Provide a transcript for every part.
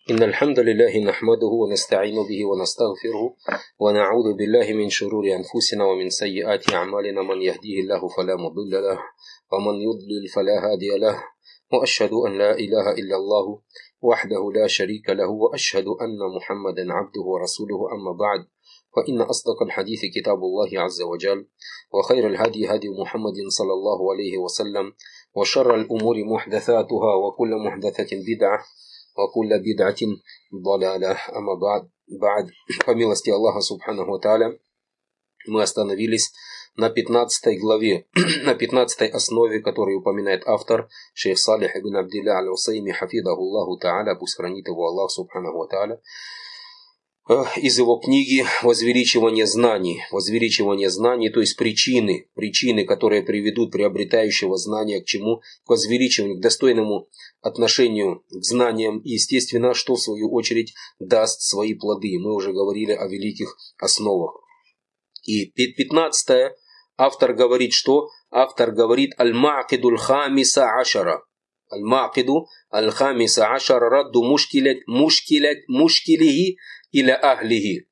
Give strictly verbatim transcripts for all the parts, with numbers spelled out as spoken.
إن الحمد لله نحمده ونستعين به ونستغفره ونعوذ بالله من شرور أنفسنا ومن سيئات أعمالنا من يهديه الله فلا مضل له ومن يضلل فلا هادي له وأشهد أن لا إله إلا الله وحده لا شريك له وأشهد أن محمدا عبده ورسوله أما بعد فإن أصدق الحديث كتاب الله عز وجل وخير الهدي هدي محمد صلى الله عليه وسلم وشر الأمور محدثاتها وكل محدثة بدعة وكل بدعة ضلالة. أما بعد, بعد по милости Аллаха Субханаху ва Тааля мы остановились на пятнадцатой главе, на пятнадцатой основе, которую упоминает автор шейх Салих ибн Абдилля аль-Усайми хафидаху Аллаху Тааля, пусть хранит его Аллах Субханаху ва Тааля, из его книги «Возвеличивание знаний». Возвеличивание знаний, то есть причины, причины, которые приведут приобретающего знания к чему? К возвеличиванию, к достойному отношению к знаниям, и, естественно, что в свою очередь даст свои плоды. Мы уже говорили о великих основах. И пятнадцатое, автор говорит, что? Автор говорит «Аль-Ма'киду аль-Хамиса ашара». Аль-Ма'киду аль-Хамиса ашара радду мушкилят мушкилят мушкилихи иля ахлихи.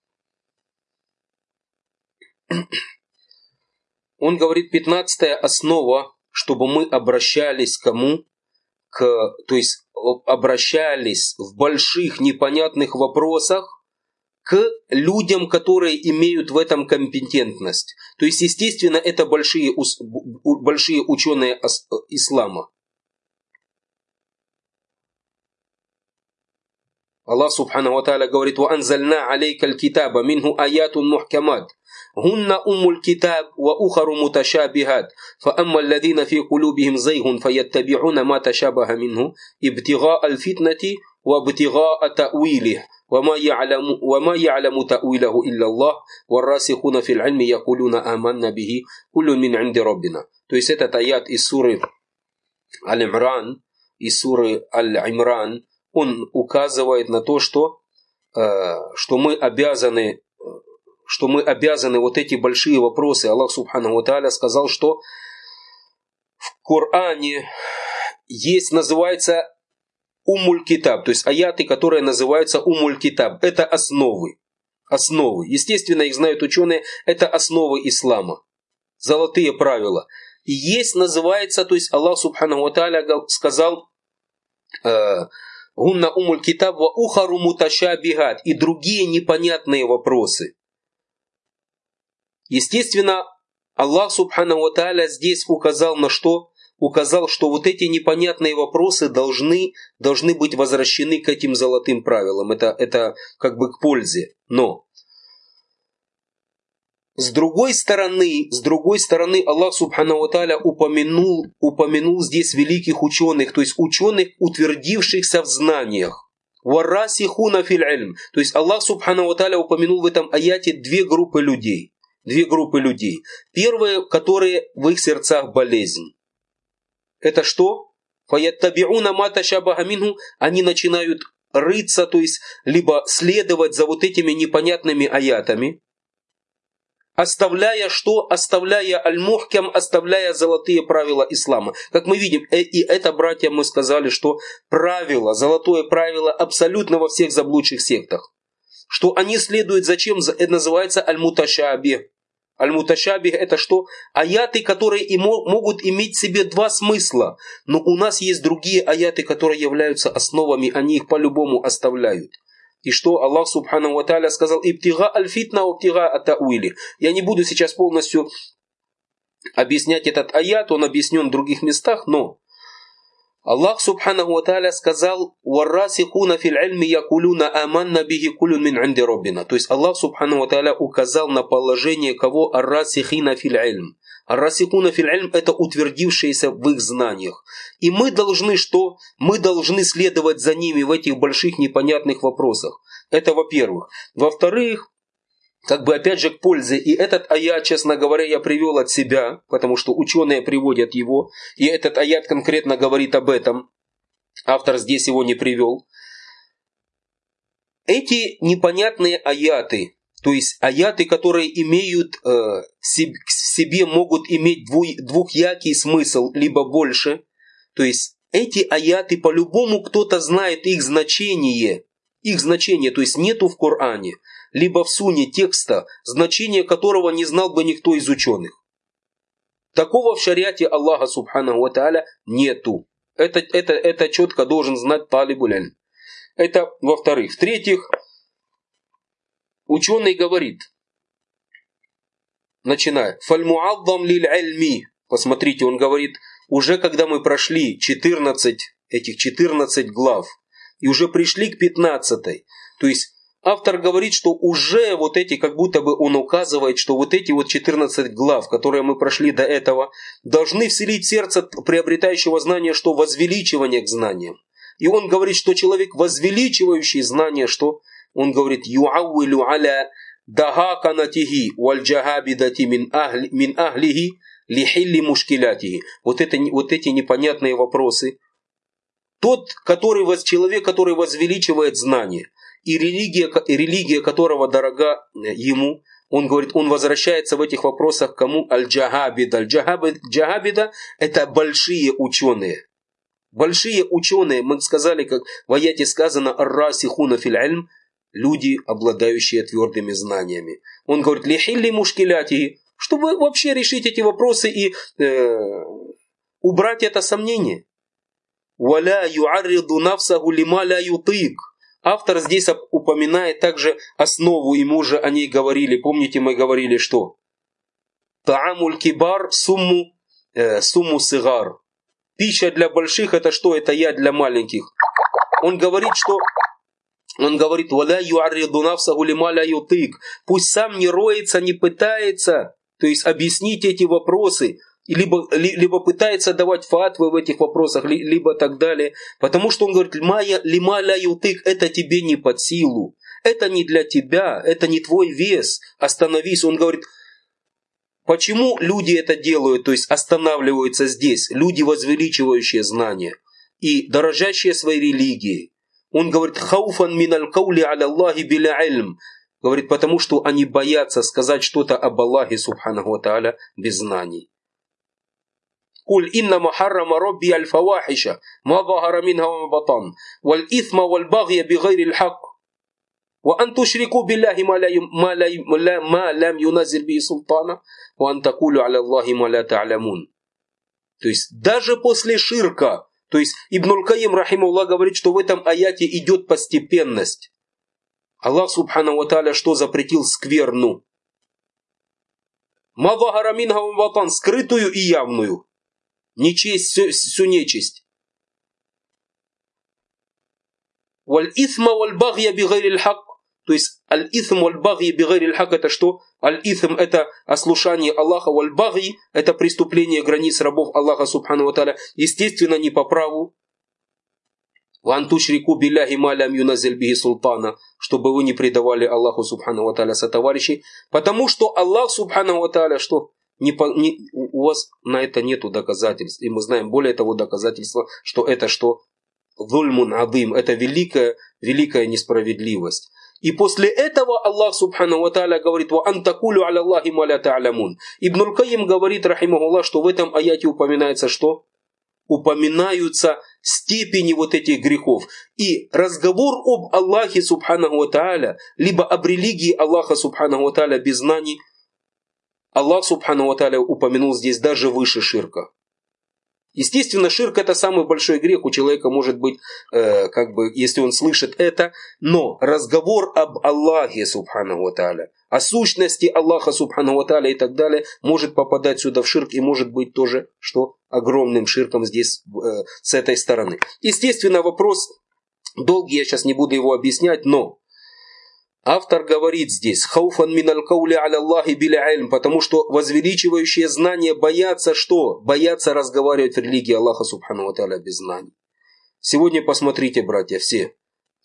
Он говорит, пятнадцатая основа, чтобы мы обращались к кому? К, то есть обращались в больших непонятных вопросах к людям, которые имеют в этом компетентность. То есть, естественно, это большие, большие ученые ислама. Аллах Субханаху ва Тааля говорит: «Ва анзальна алейка аль-китаба минху аятун мухкамат, гунна уммуль китаб ва ухару муташабихат, фа амма алладина фи кулубихим зайгун фаяттаби'уна ма ташабаха минху ибтигаа аль-фитнати ва ибтигаа та'вилих, ва ма я'ламу ва ма я'ламу та'вилаху илля Аллах, варрасихуна фил ильми якулуна аманна бихи куллун мин инди раббина». То есть этот аят из суры Аль-Имран, из суры Аль-Имран, он указывает на то, что, э, что мы обязаны, что мы обязаны вот эти большие вопросы. Аллах Субханаху ва Тааля сказал, что в Коране есть, называется Уммуль Китаб, то есть аяты, которые называются Уммуль Китаб. Это основы. Основы. Естественно, их знают ученые, это основы ислама. Золотые правила. И есть, называется, то есть Аллах Субханаху ва Тааля сказал, э, гунна умуль китаб ва ухару муташабихат, и другие непонятные вопросы. Естественно, Аллах Субханаху ва Тааля здесь указал на что? Указал, что вот эти непонятные вопросы должны, должны быть возвращены к этим золотым правилам. Это, это как бы к пользе. Но С другой стороны, с другой стороны, Аллах Субханаху ва Тааля упомянул, упомянул здесь великих ученых, то есть ученых, утвердившихся в знаниях. Варрасихуна фил ильм. То есть Аллах Субханаху ва Тааля упомянул в этом аяте две группы людей. Две группы людей. Первые, которые в их сердцах болезнь. Это что? Фаяттаби'уна ма ташабаха минху. Они начинают рыться, то есть либо следовать за вот этими непонятными аятами, оставляя что? Оставляя аль-мухкам, оставляя золотые правила ислама. Как мы видим, и это, братья, мы сказали, что правило, золотое правило абсолютно во всех заблудших сектах. Что они следуют зачем? Это называется аль-муташабих. Аль-муташабих это что? Аяты, которые и могут иметь в себе два смысла. Но у нас есть другие аяты, которые являются основами, они их по-любому оставляют. И что Аллах Субханаху ва Тааля сказал: «Ибтига аль-фитна, ибтига ат-та'вили». Я не буду сейчас полностью объяснять этот аят, он объяснен в других местах, но Аллах Субханаху ва Тааля сказал: «Варрасихуна фил ильми якулуна аманна бихи куллун мин инди раббина». То есть Аллах Субханаху ва Тааля указал на положение кого? Ар-расихина фил ильм. Ар-расихуна фил ильм это утвердившиеся в их знаниях. И мы должны что? Мы должны следовать за ними в этих больших непонятных вопросах. Это во-первых. Во-вторых, как бы опять же к пользе. И этот аят, честно говоря, я привел от себя, потому что ученые приводят его. И этот аят конкретно говорит об этом. Автор здесь его не привел. Эти непонятные аяты, то есть аяты, которые имеют э, в себе, могут иметь дву, двухъякий смысл, либо больше. То есть эти аяты по-любому кто-то знает их значение. их значение, то есть нету в Коране, либо в Сунне текста, значение которого не знал бы никто из ученых. Такого в шариате Аллаха Субханаху ва Тааля нету. Это, это, это четко должен знать талибуль илм. Это во-вторых. В-третьих, ученый говорит, начиная, «Фальмуаддам лиль ильми». Посмотрите, он говорит, уже когда мы прошли четырнадцать, этих четырнадцать глав, и уже пришли к пятнадцатой, то есть автор говорит, что уже вот эти, как будто бы он указывает, что вот эти вот четырнадцать глав, которые мы прошли до этого, должны вселить в сердце приобретающего знания, что возвеличивание к знаниям. И он говорит, что человек, возвеличивающий знания, что? Он говорит, «Юауилю аля дахаканатихи вальджахабидати мин ахлихи лихилли мушкилятихи». Вот, это, вот эти непонятные вопросы. Тот, который, человек, который возвеличивает знания, и религия, и религия которого дорога ему, он говорит, он возвращается в этих вопросах к кому? Аль-Джахабида. Аль-Джахабида – это большие ученые. Большие ученые, мы сказали, как в аяте сказано, «Ар-расихуна фил ильм», люди, обладающие твердыми знаниями. Он говорит, «Лихилли мушкиляти», чтобы вообще решить эти вопросы и э, убрать это сомнение. «Валя юарриду нафсаху лима ля ютик». Автор здесь упоминает также основу, и мы уже о ней говорили. Помните, мы говорили, что? «Таамуль кибар сумму, э, сумму сигар». Пища для больших – это что? Это яд для маленьких. Он говорит, что он говорит, «Валя юарриду нафсаху лима ля ютик». Пусть сам не роется, не пытается, то есть объяснить эти вопросы, либо, либо пытается давать фатвы в этих вопросах, либо так далее. Потому что он говорит, «Лима ля ютик» – это тебе не под силу. Это не для тебя, это не твой вес. Остановись. Он говорит, почему люди это делают, то есть останавливаются здесь, люди, возвеличивающие знания и дорожащие своей религией. Он говорит, «Хауфан миналь каули аля Аллахи биля ильм». Говорит, потому что они боятся сказать что-то об Аллахе, субханаху ва тааля, без знаний. «Куль иннама харрама робби аль-фавахиша, ма захара минха ва ма батан, валь ithma валь багья бигайри аль-хак, ва ан тушрику биллахи ма лам юназзиль биhi султана, ва ан такулю аля Аллахи ма ла та'лямун». То есть даже после ширка, то есть Ибн аль-Кайим, рахимахуллах, говорит, что в этом аяте идет постепенность. Аллах, субханаху ва тааля, что запретил? Скверну. «Ма захара минха ва ма батан», скрытую и явную. Нечесть, всю, всю нечисть. «Валь ithma валь багья бигайри аль-хак». То есть аль-итhm валь-баги бигайри аль-хак это что? Аль-итhm это ослушание Аллаха, валь-баги это преступление границ рабов Аллаха субхану ва тааля, естественно не по праву. «Ван тушрику билляхи ма лям юназзиль биhi султана», чтобы вы не предавали Аллаху субхану ва тааля сотоварищей, потому что Аллах субхану ва тааля что? Не, не, у вас на это нету доказательств. И мы знаем более того доказательства, что это что? Зульмун адым, это великая, великая несправедливость. И после этого Аллах субхану ва тааля говорит, «Ва антакулю аля Аллахи ма ля та'лямун». Ибн аль-Кайим говорит, рахимахуллах, что в этом аяте упоминается что? Упоминаются степени вот этих грехов. И разговор об Аллахе субхану ва тааля, либо об религии Аллаха субхану ва тааля без знаний, Аллах субхану ва тааля упомянул здесь даже выше ширка. Естественно, ширк это самый большой грех. У человека может быть, э, как бы, если он слышит это, но разговор об Аллахе субхану ва тааля, о сущности Аллаха субхану ва тааля и так далее, может попадать сюда в ширк и может быть тоже, что огромным ширком здесь э, с этой стороны. Естественно, вопрос долгий, я сейчас не буду его объяснять, но автор говорит здесь, «Хауфан миналь каули аля Аллахи биля ильм», потому что возвеличивающие знания боятся что? Боятся разговаривать в религии Аллаха субхану ва тааля без знаний. Сегодня посмотрите, братья, все.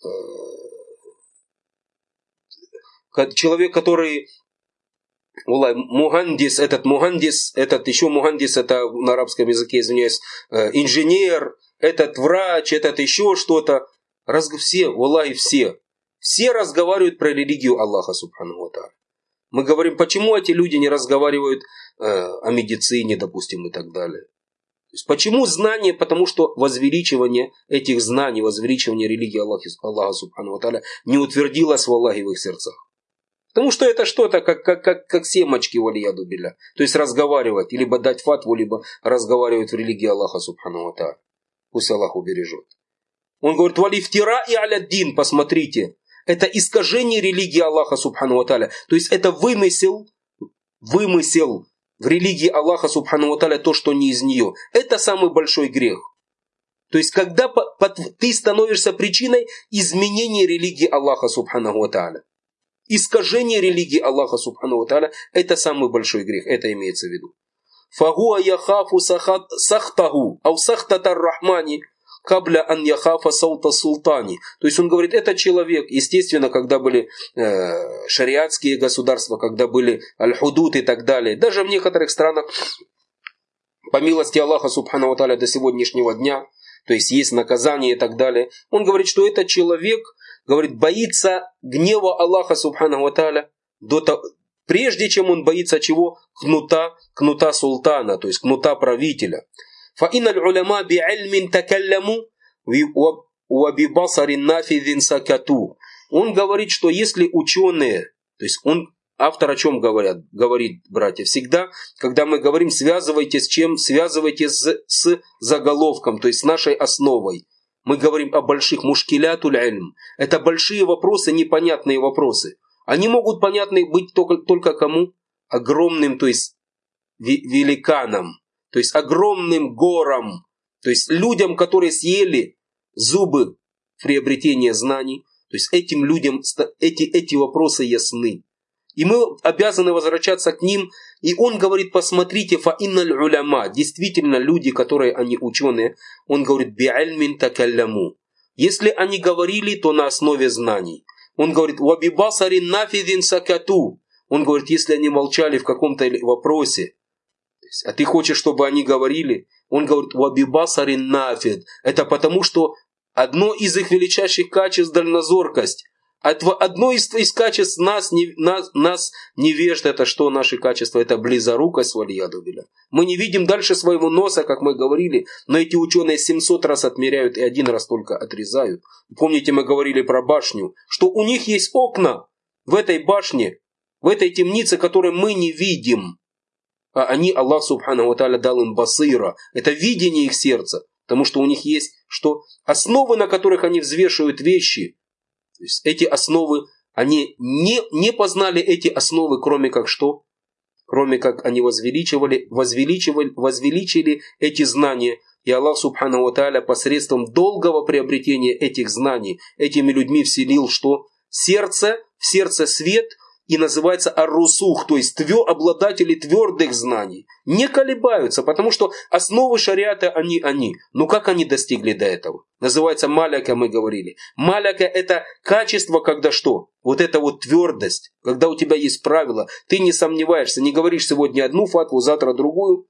Человек, который, мухандис, этот мухандис, этот еще мухандис, это на арабском языке, извиняюсь, инженер, этот врач, этот еще что-то, все, валлахи, все. Все разговаривают про религию Аллаха субхану ва тааля. Мы говорим, почему эти люди не разговаривают э, о медицине, допустим, и так далее. То есть почему знание? Потому что возвеличивание этих знаний, возвеличивание религии Аллаха, Аллаха Субхану ва Тааля не утвердилось в Аллахе в их сердцах. Потому что это что-то, как, как, как, как семечки валияду билля. То есть разговаривать, либо дать фатву, либо разговаривать в религии Аллаха Субхану ва Тааля. Пусть Аллах убережет. Он говорит, валифтира и аляддин, посмотрите. Это искажение религии Аллаха Субхану ва Тааля. То есть это вымысел, вымысел в религии Аллаха Субхану ва Тааля то, что не из нее. Это самый большой грех. То есть когда ты становишься причиной изменения религии Аллаха Субхану ва Тааля. Искажение религии Аллаха Субхану ва Тааля – это самый большой грех. Это имеется в виду. Фагуа яхафу сахтаху, ау сахтатар рахмани, кабля ан яхафа саута султани. То есть он говорит, этот человек, естественно, когда были э, шариатские государства, когда были аль-худуд и так далее, даже в некоторых странах, по милости Аллаха Субхану ва Тааля до сегодняшнего дня, то есть есть наказание и так далее, он говорит, что этот человек, говорит, боится гнева Аллаха Субхану ва Тааля до того, прежде чем он боится чего? Кнута, кнута султана, то есть кнута правителя. فَإِنَّ الْعُلَمَاءَ بِعِلْمٍ تَكَلَّمُوا وَبِبَصَرٍ نَافِذٍ سَكَتُوا. Он говорит, что если ученые, то есть он, автор о чем говорят, говорит, братья, всегда, когда мы говорим, связывайте с чем? Связывайте с, с заголовком, то есть с нашей основой. Мы говорим о больших мушкилятуль ильм. Это большие вопросы, непонятные вопросы. Они могут понятны быть только, только кому? Огромным, то есть великанам, то есть огромным горам, то есть людям, которые съели зубы приобретения знаний, то есть этим людям эти, эти вопросы ясны. И мы обязаны возвращаться к ним. И он говорит, посмотрите, фаинналь уляма, действительно люди, которые они ученые, он говорит, би'альмин такалляму. Если они говорили, то на основе знаний. Он говорит, вабибасарин нафидин сакату. Он говорит, если они молчали в каком-то вопросе, а ты хочешь, чтобы они говорили, он говорит, вабибасарин нафид. Это потому, что одно из их величайших качеств – дальнозоркость. Одно из, из качеств нас, не, нас, нас невежд, это что наши качества? Это близорукость, валияду билля. Мы не видим дальше своего носа, как мы говорили, но эти ученые семьсот раз отмеряют и один раз только отрезают. Помните, мы говорили про башню, что у них есть окна в этой башне, в этой темнице, которые мы не видим. А они, Аллах Субхану ва Тааля дал им басира, это видение их сердца, потому что у них есть что? Основы, на которых они взвешивают вещи. То есть эти основы, они не, не познали эти основы, кроме как что? Кроме как они возвеличивали, возвеличивали, возвеличили эти знания. И Аллах Субхану ва Тааля посредством долгого приобретения этих знаний этими людьми вселил что? Сердце, в сердце свет, и называется ар-русух, то есть твер, обладатели твердых знаний. Не колебаются, потому что основы шариата они, они. Но как они достигли до этого? Называется маляка, мы говорили. Маляка это качество, когда что? Вот это вот твердость, когда у тебя есть правила, ты не сомневаешься, не говоришь сегодня одну фатву, завтра другую.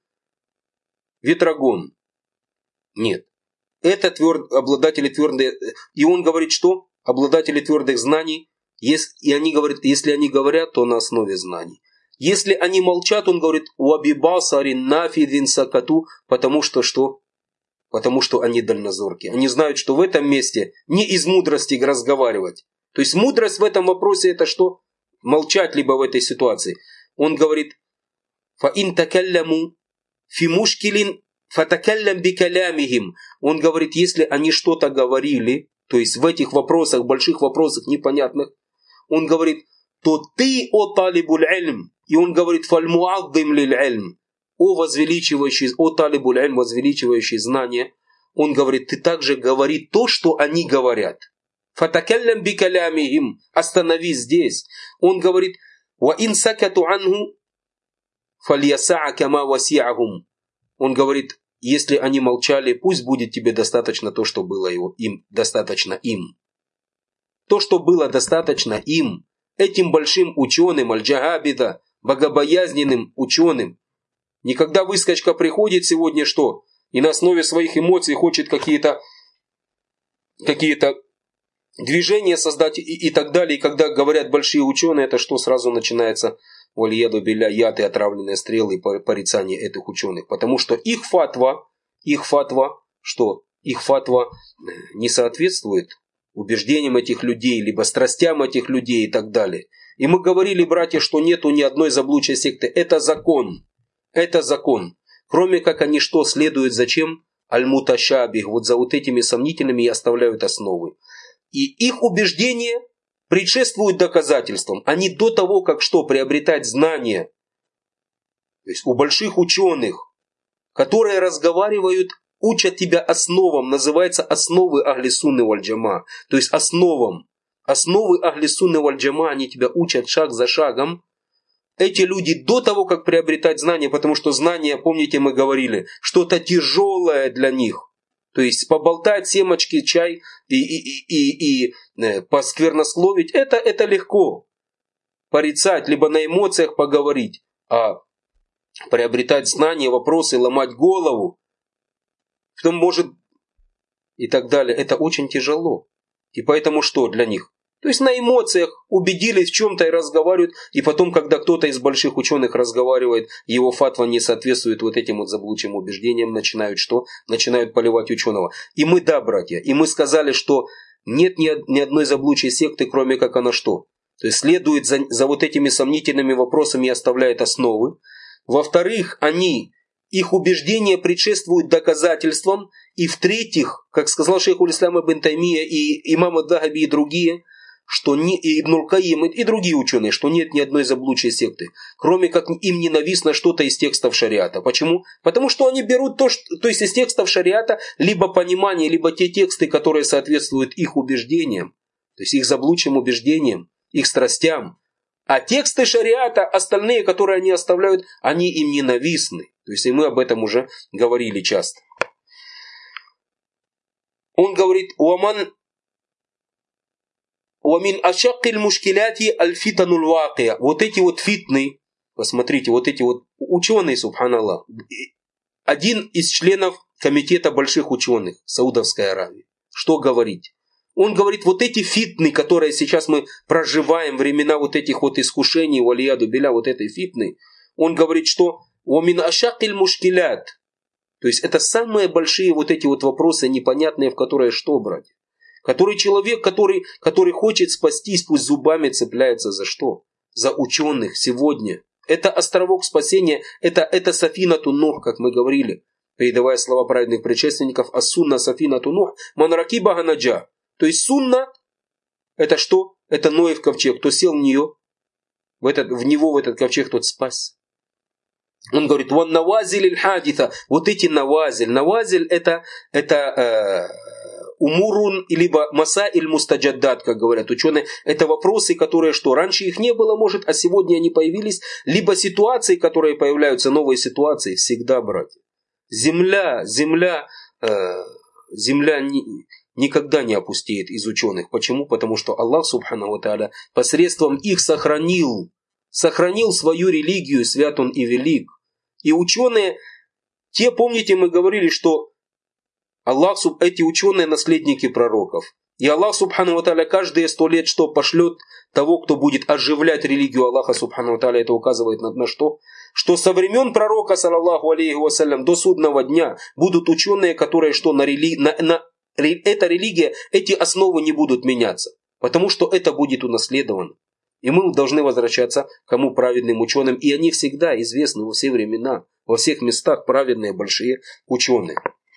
Ветрогон. Нет. Это тверд, обладатели твердых. И он говорит, что? Обладатели твердых знаний. Если, и они говорят, если они говорят, то на основе знаний. Если они молчат, он говорит, уабибасарин нафидин сакату, потому что что? Потому что они дальнозоркие. Они знают, что в этом месте не из мудрости разговаривать. То есть мудрость в этом вопросе это что? Молчать либо в этой ситуации. Он говорит, фаин такалляму фимушкилин фатакаллям бикалямихим. Он говорит, если они что-то говорили, то есть в этих вопросах, больших вопросах непонятных, он говорит, то ты, о талибуль ильм, и он говорит, фальмуаддим лиль ильм, о возвеличивающий, о талибуль ильм, возвеличивающий знания, он говорит, ты также говори то, что они говорят. Фатакаллям бикалямихим, остановись здесь. Он говорит, ва ин сакату анху, фальясаа кама васиахум. Он говорит, если они молчали, пусть будет тебе достаточно то, что было его, им, достаточно им. То, что было достаточно им, этим большим ученым, аль-джахабида, богобоязненным ученым. Никогда выскочка приходит сегодня что? И на основе своих эмоций хочет какие-то какие-то движения создать и, и так далее. И когда говорят большие ученые, это что сразу начинается? Валияду билля, яд и отравленные стрелы и порицание этих ученых. Потому что их фатва, их фатва, что их фатва не соответствует убеждениям этих людей, либо страстям этих людей и так далее. И мы говорили, братья, что нету ни одной заблудшей секты. Это закон. Это закон. Кроме как они что следуют зачем? Аль-муташабих. Вот за вот этими сомнительными и оставляют основы. И их убеждения предшествуют доказательствам. Они до того, как что? Приобретать знания. То есть у больших ученых, которые разговаривают, учат тебя основам, называется основы Ахли Сунны валь Джама. То есть основам. Основы Ахли Сунны валь Джама, они тебя учат шаг за шагом. Эти люди до того, как приобретать знания, потому что знания, помните, мы говорили, что-то тяжелое для них. То есть поболтать, семечки, чай и, и, и, и, и посквернословить, это, это легко. Порицать, либо на эмоциях поговорить. А приобретать знания, вопросы, ломать голову, потом может и так далее, это очень тяжело. И поэтому что для них? То есть на эмоциях убедились в чем-то и разговаривают, и потом, когда кто-то из больших ученых разговаривает, его фатва не соответствует вот этим вот заблудшим убеждениям, начинают что? Начинают поливать ученого. И мы, да, братья, и мы сказали, что нет ни, ни одной заблудшей секты, кроме как она что? То есть следует за, за вот этими сомнительными вопросами и оставляет основы. Во-вторых, они, их убеждения предшествуют доказательствам. И в-третьих, как сказал шейх Уль-Ислам ибн Таймия и имам ад-Дахаби и другие, что не, и Ибн Аль-Каим и другие ученые, что нет ни одной заблудшей секты, кроме как им ненавистно что-то из текстов шариата. Почему? Потому что они берут то, что, то есть из текстов шариата либо понимание, либо те тексты, которые соответствуют их убеждениям, то есть их заблудшим убеждениям, их страстям. А тексты шариата, остальные, которые они оставляют, они им ненавистны. То есть и мы об этом уже говорили часто. Он говорит, «Уаман уамин ашаккиль мушкиляти аль-фитанул вакия». Вот эти вот фитны, посмотрите, вот эти вот ученые, субханаллах, один из членов комитета больших ученых Саудовской Аравии. Что говорить? Он говорит, вот эти фитны, которые сейчас мы проживаем, времена вот этих вот искушений, валияду биля, вот этой фитны, он говорит, что уамин ашаккиль мушкилят. То есть это самые большие вот эти вот вопросы непонятные, в которые что брать? Который человек, который, который хочет спастись, пусть зубами цепляется за что? За ученых сегодня. Это островок спасения, это, это Сафинату Нух, как мы говорили, передавая слова праведных предшественников, ас-сунна Сафинату Нух, ман ракибаха наджа. То есть сунна, это что? Это Ноев ковчег. Кто сел в нее, в, этот, в него, в этот ковчег, тот спас. Он говорит, ван навазиль иль-хадита. Вот эти навазиль. Навазиль это, это э, умурун, либо маса иль-мустаджаддат, как говорят ученые. Это вопросы, которые что, раньше их не было, может, а сегодня они появились. Либо ситуации, которые появляются, новые ситуации. Всегда, братья. Земля, земля, э, земля не, никогда не опустеет из ученых. Почему? Потому что Аллах, субхану ва тааля, посредством их сохранил. Сохранил свою религию, свят он и велик. И ученые, те, помните, мы говорили, что Аллах, эти ученые наследники пророков. И Аллах, субхану ва тааля, каждые сто лет что пошлет того, кто будет оживлять религию Аллаха, субхану ва тааля, это указывает на, на что? Что со времен пророка, саллаллаху алейхи вассалям, до судного дня будут ученые, которые что, на, рели... на, на... эта религия, эти основы не будут меняться. Потому что это будет унаследовано. И мы должны возвращаться к кому праведным ученым. И они всегда известны во все времена, во всех местах праведные большие ученые.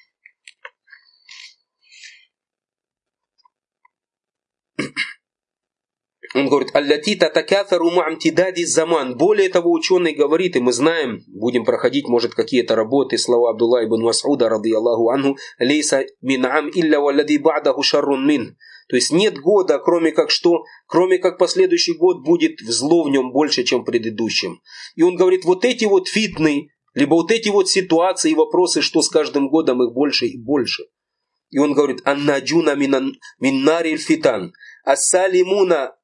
Он говорит, аллати татакафару ма'амтидади заман. Более того, ученый говорит, и мы знаем, будем проходить, может, какие-то работы, слова Абдулла ибн Мас'уда, радийаллаху анху, лейса мин ам илля валлади ба'даху шаррун мин. То есть нет года, кроме как что, кроме как последующий год будет зло в нем больше, чем в предыдущем. И он говорит, вот эти вот фитны, либо вот эти вот ситуации и вопросы, что с каждым годом их больше и больше. И он говорит, аннаджуна миннариль фитан, ассалимуна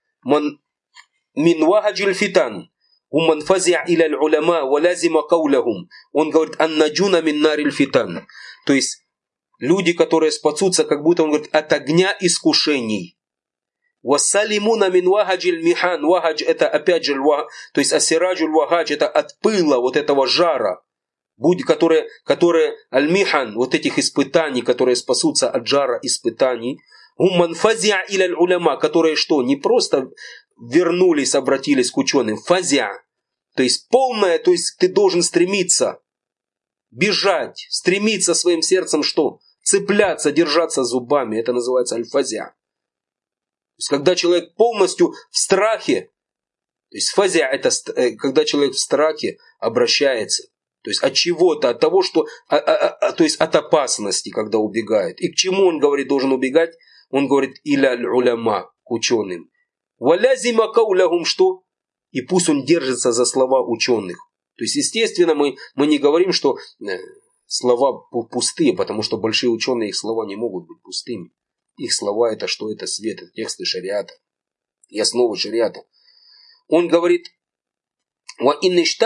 мин вахаджиль фитан, уман фази'а иля уляма, валазима каулахум. Он говорит, аннаджуна миннариль фитан. То есть люди, которые спасутся, как будто он говорит, от огня искушений. Вассалимуна мин вахаджиль михан. Вахадж это опять же, то есть асираджуль вахадж это от пыла, вот этого жара. будь, которые, которые аль-михан, вот этих испытаний, которые спасутся от жара испытаний, умман фазиа иля уляма, которые что, не просто вернулись, обратились к ученым, фазиа, то есть полное, то есть ты должен стремиться, бежать, стремиться своим сердцем что? Цепляться, держаться зубами, это называется аль-фазиа. То есть когда человек полностью в страхе, то есть фазиа это когда человек в страхе обращается. То есть от чего-то, от того, что, а, а, а, то есть от опасности, когда убегает. И к чему он говорит, должен убегать? Он говорит, иля уляма, к ученым. Валязима каулягум, что? И пусть он держится за слова ученых. То есть, естественно, мы, мы не говорим, что э, слова пустые, потому что большие ученые, их слова не могут быть пустыми. Их слова это что? Это свет, это тексты шариата. И основы шариата. Он говорит, то есть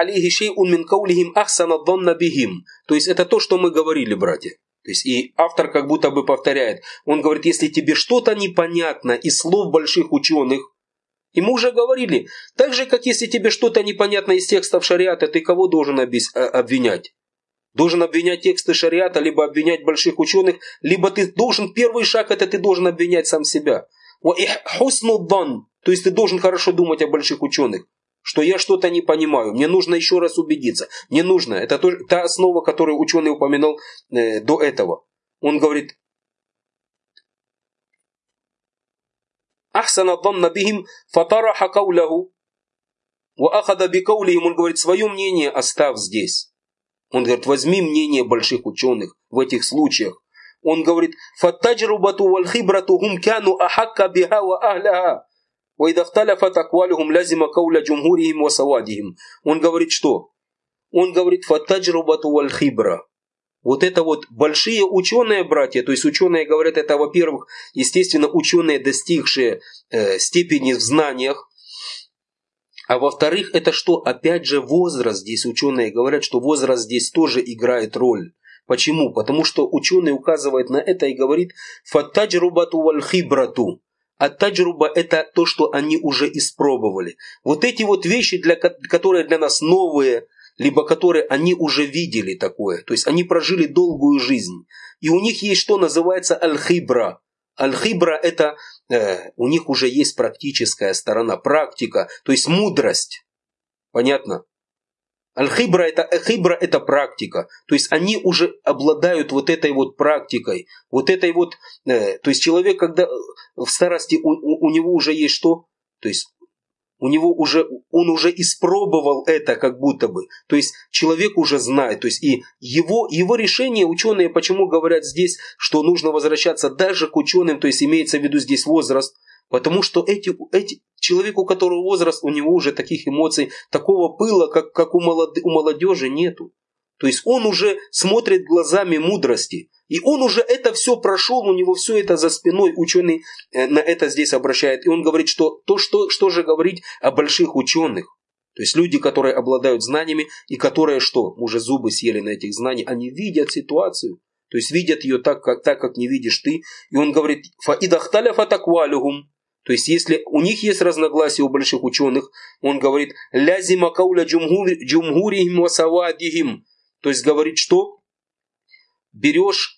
это то, что мы говорили, братья. То есть и автор как будто бы повторяет. Он говорит, если тебе что-то непонятно из слов больших ученых, и мы уже говорили, так же, как если тебе что-то непонятно из текстов шариата, ты кого должен обвинять? Должен обвинять тексты шариата, либо обвинять больших ученых, либо ты должен, первый шаг это ты должен обвинять сам себя. То есть ты должен хорошо думать о больших ученых. Что я что-то не понимаю, мне нужно еще раз убедиться. Не нужно, это то, та основа, которую ученый упомянул э, до этого. Он говорит, «Ахсана дhanna бихим фатараха кауляху ва ахада бикаулихим». Он говорит, свое мнение оставь здесь. Он говорит, возьми мнение больших ученых в этих случаях. Он говорит, «Фаттаджрубату валь хибрату хум кяну ахакка биха ва ахляха». Он говорит что? Он говорит фатаджрубату валь хибра. Вот это вот большие ученые, братья, то есть ученые говорят, это, во-первых, естественно, ученые, достигшие э, степени в знаниях. А во-вторых, это что? Опять же возраст. Здесь ученые говорят, что возраст здесь тоже играет роль. Почему? Потому что ученый указывает на это и говорит фатаджрубату валь хибрату. А таджруба это то, что они уже испробовали. Вот эти вот вещи, для, которые для нас новые, либо которые они уже видели такое. То есть они прожили долгую жизнь. И у них есть что называется аль-хибра. Аль-хибра это э, у них уже есть практическая сторона, практика, то есть мудрость. Понятно? Аль-хибра это, хибра это практика. То есть они уже обладают вот этой вот практикой. Вот этой вот, э, то есть человек, когда в старости у, у, у него уже есть что? То есть у него уже, он уже испробовал это как будто бы. То есть человек уже знает. То есть и его, его решение, ученые почему говорят здесь, что нужно возвращаться даже к ученым, то есть имеется в виду здесь возраст. Потому что эти, эти, человек, у которого возраст, у него уже таких эмоций, такого пыла, как, как у, молод, у молодежи, нету. То есть он уже смотрит глазами мудрости. И он уже это все прошел, у него все это за спиной. Ученый на это здесь обращает. И он говорит, что то, что, что же говорить о больших ученых. То есть люди, которые обладают знаниями и которые что? Уже зубы съели на этих знаниях. Они видят ситуацию. То есть видят ее так, как, так, как не видишь ты. И он говорит, «Фаидахталя фатаквалюхум». То есть, если у них есть разногласия у больших ученых, он говорит, «Лязима кауля джумгурихим васавадихим». То есть, говорит, что? Берешь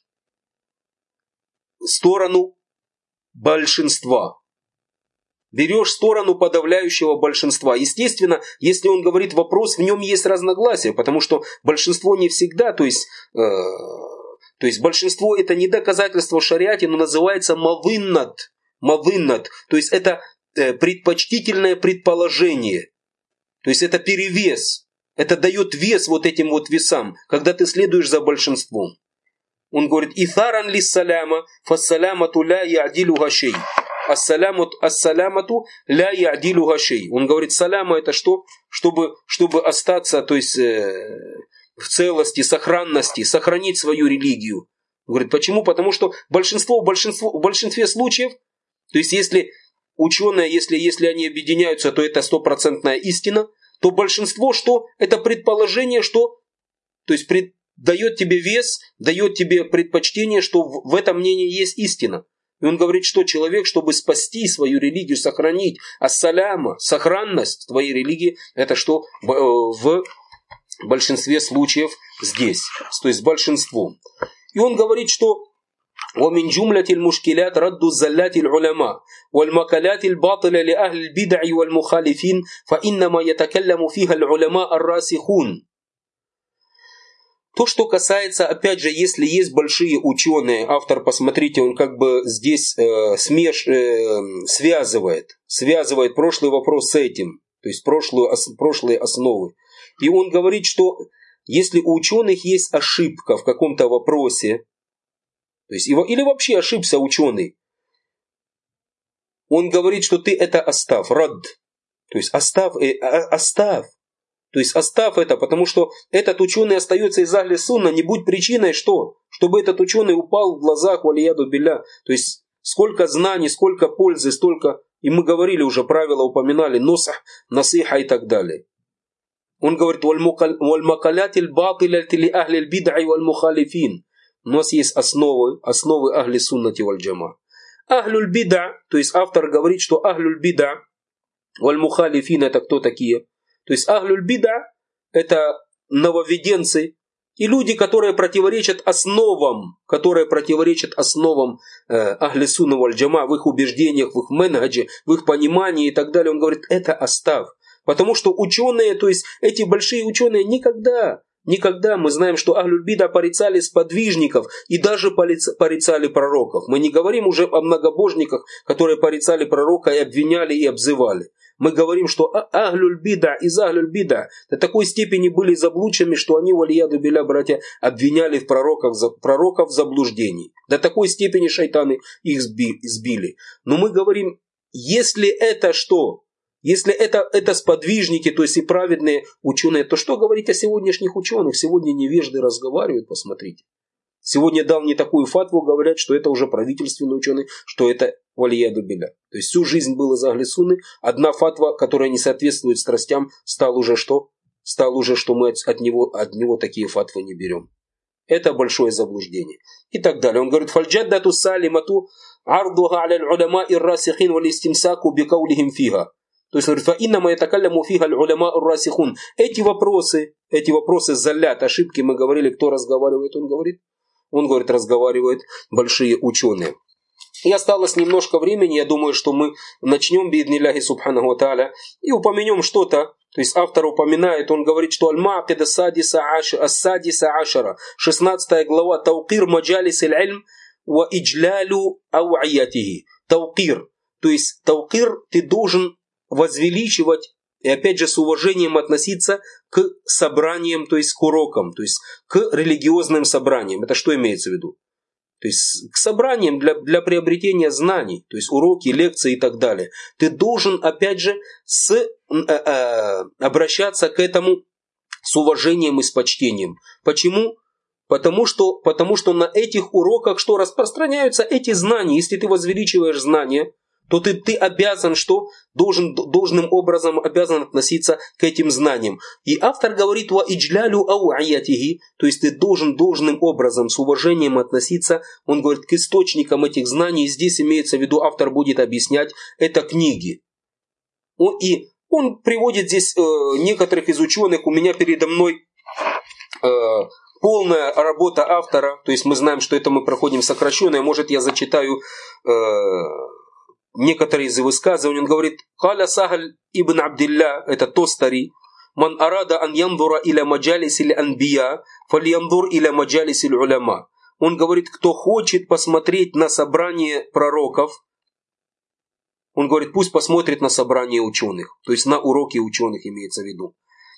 сторону большинства. Берешь сторону подавляющего большинства. Естественно, если он говорит вопрос, в нем есть разногласия, потому что большинство не всегда, то есть... Э, то есть, большинство это не доказательство в шариате, но называется мавиннат. Мавиннат, то есть это э, предпочтительное предположение, то есть это перевес, это дает вес вот этим вот весам, когда ты следуешь за большинством. Он говорит, «Итаран ли саляма, фассалямату ля я'дилу гашей». Ассалямату ля я'дилу гашей. Он говорит, саляма это что? Чтобы, чтобы остаться, то есть э, в целости, сохранности, сохранить свою религию. Он говорит, почему? Потому что большинство, большинство, в большинстве случаев, то есть если ученые, если, если они объединяются, то это стопроцентная истина, то большинство что? Это предположение, что, то есть пред, дает тебе вес, дает тебе предпочтение, что в, в этом мнении есть истина. И он говорит, что человек, чтобы спасти свою религию, сохранить ассаляма, сохранность твоей религии, это что? В, в в большинстве случаев здесь, то есть большинством. И он говорит, что ومن جملة المشكلات رد الزلات العلماء والمقالات الباطلة لأهل البدع والمخالفين فإنما يتكلم فيها العلماء الراسخون. То, что касается, опять же, если есть большие ученые, автор, посмотрите, он как бы здесь э, смеш, э, связывает, связывает прошлый вопрос с этим, то есть прошлую, прошлые основы. И он говорит, что если у ученых есть ошибка в каком-то вопросе, то есть, или вообще ошибся ученый, он говорит, что ты это оставь, рад, то есть оставь, э, оставь, то есть оставь это, потому что этот ученый остается из ахли сунна, не будь причиной, что? Чтобы этот ученый упал в глазах валияду билля, то есть сколько знаний, сколько пользы, столько, и мы говорили уже, правила упоминали, носах, насиха и так далее. Он говорит, валь-макалят иль-батилят ли ахли аль-бид'и валь-мухалифин. У нас есть основы, основы ахли суннати валь джама. Ахлюль бида, то есть автор говорит, что ахлюль бида валь мухалифин это кто такие? То есть ахлюль бида это нововведенцы и люди, которые противоречат основам, которые противоречат основам э, ахли сунна валь джама в их убеждениях, в их менедже, в их понимании и так далее. Он говорит, это оставь. Потому что ученые, то есть эти большие ученые никогда... Никогда мы знаем, что ахлюль бида порицали сподвижников и даже порицали пророков. Мы не говорим уже о многобожниках, которые порицали пророка и обвиняли и обзывали. Мы говорим, что ахлюль бида из ахлюль бида до такой степени были заблудшими, что они, валияду билля, братья, обвиняли в пророках, пророков в заблуждении. До такой степени шайтаны их сбили. Но мы говорим, если это что? Если это, это сподвижники, то есть и праведные ученые, то что говорить о сегодняшних ученых? Сегодня невежды разговаривают, посмотрите. Сегодня дал не такую фатву, говорят, что это уже правительственные ученые, что это валияду билля. То есть всю жизнь было за ахли сунны. Одна фатва, которая не соответствует страстям, стал уже что? Стал уже, что мы от него, от него такие фатвы не берем. Это большое заблуждение. И так далее. Он говорит, фальджаддату салимату ардуха аля аль-уляма ир-расихин валь-истимсаку бикаулихим фиха. То есть, говорит, эти вопросы, эти вопросы залят, ошибки мы говорили, кто разговаривает, он говорит. Он говорит, разговаривают большие ученые. И осталось немножко времени, я думаю, что мы начнем бииднилляхи субханаху ва тааля и упомянем что-то. То есть автор упоминает, он говорит, что аль-ма'кида садиса ашара, шестнадцатая глава, таукир маджалис аль-ильм ва иджлялю ау'иятихи. Таукир, то есть таукир ты должен возвеличивать и опять же с уважением относиться к собраниям, то есть к урокам, то есть к религиозным собраниям. Это что имеется в виду? То есть к собраниям для, для приобретения знаний, то есть уроки, лекции и так далее. Ты должен опять же с, э, э, обращаться к этому с уважением и с почтением. Почему? Потому что, потому что на этих уроках что распространяются эти знания. Если ты возвеличиваешь знания, то ты, ты обязан, что должен, должным образом обязан относиться к этим знаниям. И автор говорит, ва иджлялю ау'иятихи, то есть ты должен должным образом с уважением относиться, он говорит, к источникам этих знаний. Здесь имеется в виду, автор будет объяснять, это книги. Он, и он приводит здесь э, некоторых из ученых, у меня передо мной э, полная работа автора, то есть мы знаем, что это мы проходим сокращенное, может я зачитаю э, некоторые из высказываний. Он говорит, «Каля Сахаль ибн Абдилля», это Тостари, «Ман арада ан янзура иля маджалис иль анбия, фаль янзур иля маджалис иль уляма». Он говорит, кто хочет посмотреть на собрание пророков, он говорит, пусть посмотрит на собрание ученых, то есть на уроки ученых имеется в виду.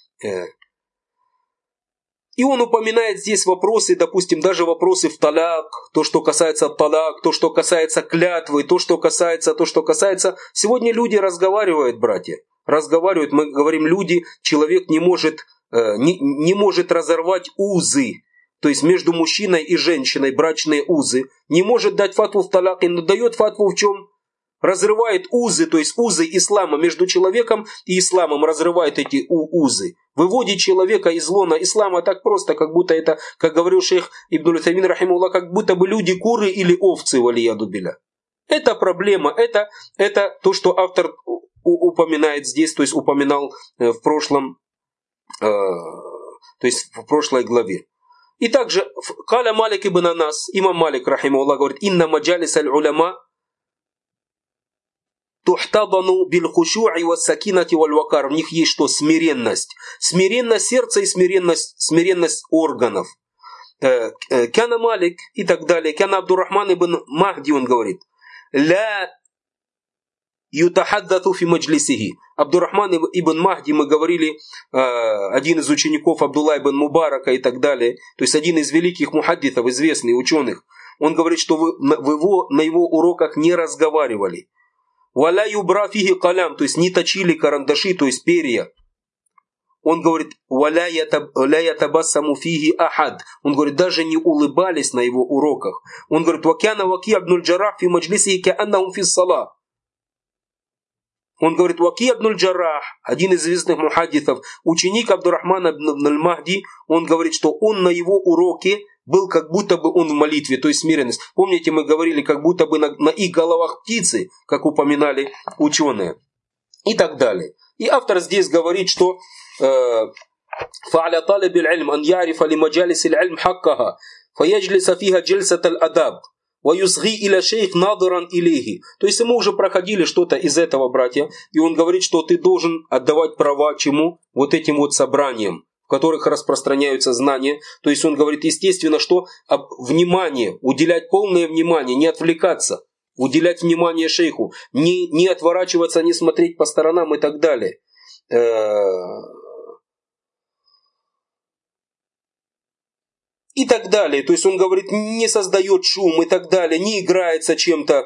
И он упоминает здесь вопросы, допустим, даже вопросы в таляк, то, что касается таляк, то, что касается клятвы, то, что касается, то, что касается. Сегодня люди разговаривают, братья, разговаривают, мы говорим, люди, человек не может, э, не, не может разорвать узы, то есть между мужчиной и женщиной, брачные узы, не может дать фатву в таляке, но дает фатву в чем? Разрывает узы, то есть узы ислама между человеком и исламом, разрывает эти узы. Выводит человека из лона ислама так просто, как будто это, как говорил шейх Ибн Утаймин рахимахуллах, как будто бы люди куры или овцы, валияду билля. Это проблема, это, это то, что автор упоминает здесь, то есть упоминал в прошлом, э, то есть в прошлой главе. И также Каля Малик ибн Анас, имам Малик, рахимахуллах, говорит: «Инна маджалис аль-уляма тухтадану биль-хушу'и ва-сакинати валь-вакар». В них есть что? Смиренность. Смиренность сердца и смиренность, смиренность органов. Кана Малик и так далее. Кана Абдуррахман ибн Махди, он говорит: «Ля ютахаддату фи маджлисихи». Абдуррахман ибн Махди, мы говорили, один из учеников Абдулла ибн Мубарака и так далее, то есть один из великих мухаддитов, известных ученых, он говорит, что вы, в его, на его уроках не разговаривали. «Валя юбра фихи калям», то есть не точили карандаши, то есть перья. Он говорит: «Валя ятабассаму фихи ахад». Он говорит, даже не улыбались на его уроках. Он говорит: «Вакяна ваки абнуль джарах фи маджлисихи кааннахум фи ссала». Он говорит: «Ваки абнуль джарах», один из известных мухаддитов, ученик Абдуррахмана ибн аль-Махди, он говорит, что он на его уроке был как будто бы он в молитве, то есть смиренность. Помните, мы говорили, как будто бы на, на их головах птицы, как упоминали ученые. И так далее. И автор здесь говорит, что «Фа'ля талиб аль-илм ан ярифа ли маджалис аль-илм хаккаха, фаяджлиса фиха джальсат аль-адаб». То есть мы уже проходили что-то из этого, братья, и он говорит, что ты должен отдавать права чему? Вот этим вот собраниям, в которых распространяются знания. То есть он говорит, естественно, что внимание, уделять полное внимание, не отвлекаться, уделять внимание шейху, не, не отворачиваться, не смотреть по сторонам и так далее. И так далее. То есть он говорит, не создает шум и так далее, не играется чем-то.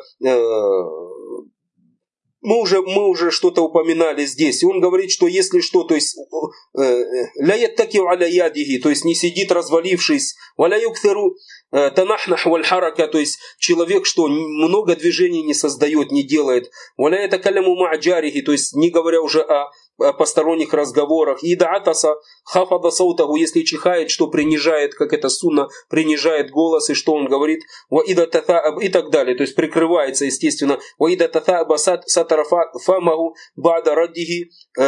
Мы уже, мы уже что-то упоминали здесь. И он говорит, что если что, то есть ля яттакиу аля ядихи, то есть не сидит развалившись, валя юктиру танахнах валь харака, то есть человек, что много движений не создает, не делает, валя ятакаляму ма'джарихи, то есть не говоря уже о о посторонних разговорах. И да'атаса хафада саутаху, если чихает, что принижает, как это сунна, принижает голос, и что он говорит, и так далее. То есть прикрывается, естественно. Ваида татаба сатара фамаху бада раддихи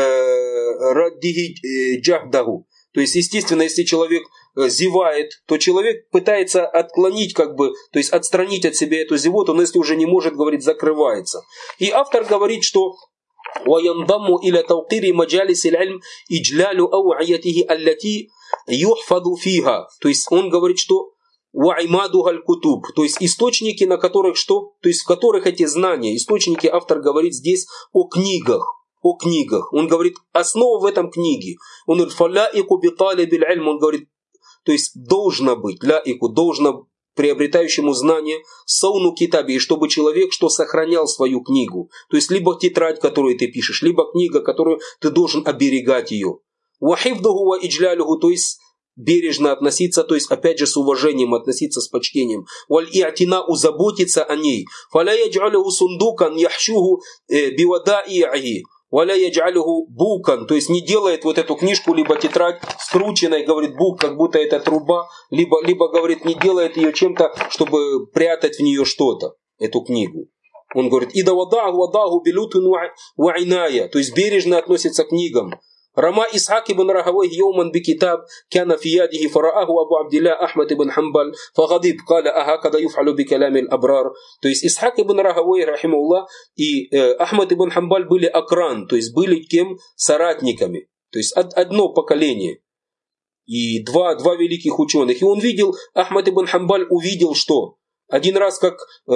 джахдаху. То есть, естественно, если человек зевает, то человек пытается отклонить, как бы, то есть отстранить от себя эту зевоту, но если уже не может, говорит, закрывается. И автор говорит, что وينضم إلى توقير مجالس العلم إجلال أوعيته التي يحفظ فيها. То есть он говорит, что وعمادها الكتب, то есть источники, на которых что? То есть в которых эти знания, источники, автор говорит здесь о книгах. О книгах. Он говорит, основа в этом книге. Он говорит, فَلَائِقُ بِطَالِبِ الْعِلْمِ, он говорит, то есть должно быть, ляику, должно приобретающему знание сауну китаби, чтобы человек что сохранял свою книгу. То есть либо тетрадь, которую ты пишешь, либо книга, которую ты должен оберегать ее. Вахивдуху ва иджлялюху, то есть бережно относиться, то есть опять же с уважением относиться, с почтением. Валь иатинау, заботиться о ней. Фаля яджалюху сундукан яхшуху бивадаиахи. Валя яджалюху букан, то есть не делает вот эту книжку, либо тетрадь скрученной, говорит бук, как будто это труба, либо, либо говорит, не делает ее чем-то, чтобы прятать в нее что-то, эту книгу. Он говорит, ида вадаху вадаху билютун ва иная, то есть бережно относится к книгам. Рама Исхак ибн Рахавой йоман бикитаб кяна фи ядихи фарааху Абу Абдилля Ахмад ибн Хамбаль фагадиб каля ахакада юфалю бикалями абрар. То есть Исхак ибн Рахавой, рахимуллах, и э, Ахмад ибн Хамбаль были акран, то есть были кем? Соратниками. То есть од, одно поколение. И два, два великих ученых. И он видел, Ахмад ибн Хамбаль увидел что? Один раз, как э,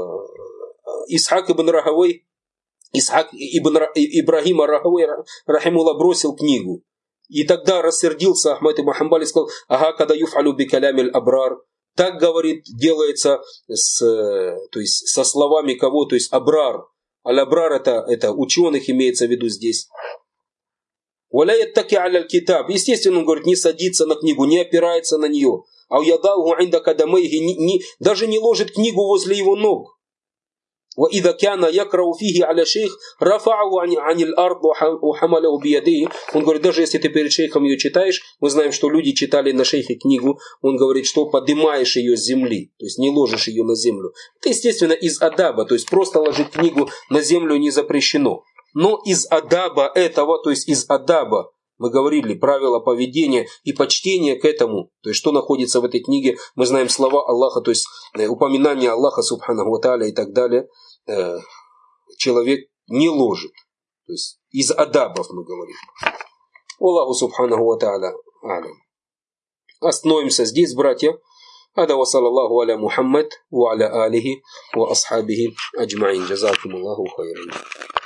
Исхак ибн Рахавой Исхак ибн Ибрагим ар-Рахавой, рахимуллах, бросил книгу. И тогда рассердился Ахмад ибн Хамбаль и сказал, ага, когда юфалю бикалямиль абрар. Так, говорит, делается с, то есть, со словами кого? То есть абрар. Аль-абрар это, это ученых имеется в виду здесь. Валяет таки аля китаб. Естественно, он говорит, не садится на книгу, не опирается на нее. А уядалгу инда кадамейхи, даже не ложит книгу возле его ног. وإذا كان يقرأ فيه على شيخ رفعه عن الأرض وحمله بيده. Он говорит, даже если ты перед шейхом ее читаешь, мы знаем, что люди читали на шейхе книгу, он говорит, что поднимаешь ее с земли, то есть не ложишь ее на землю. Это, естественно, из адаба, то есть просто ложить книгу на землю не запрещено. Но из адаба этого, то есть из адаба Мы говорили правила поведения и почтение к этому. То есть, что находится в этой книге. Мы знаем слова Аллаха, то есть упоминание Аллаха, субханаху ва тааля и так далее. Человек не ложит. То есть, из адабов мы говорим. Аллаху субханаху ва тааля алям. Остановимся здесь, братья. هذا وصلى الله على محمد وعلى آله وأصحابه أجمعين جزاكم الله خيرا.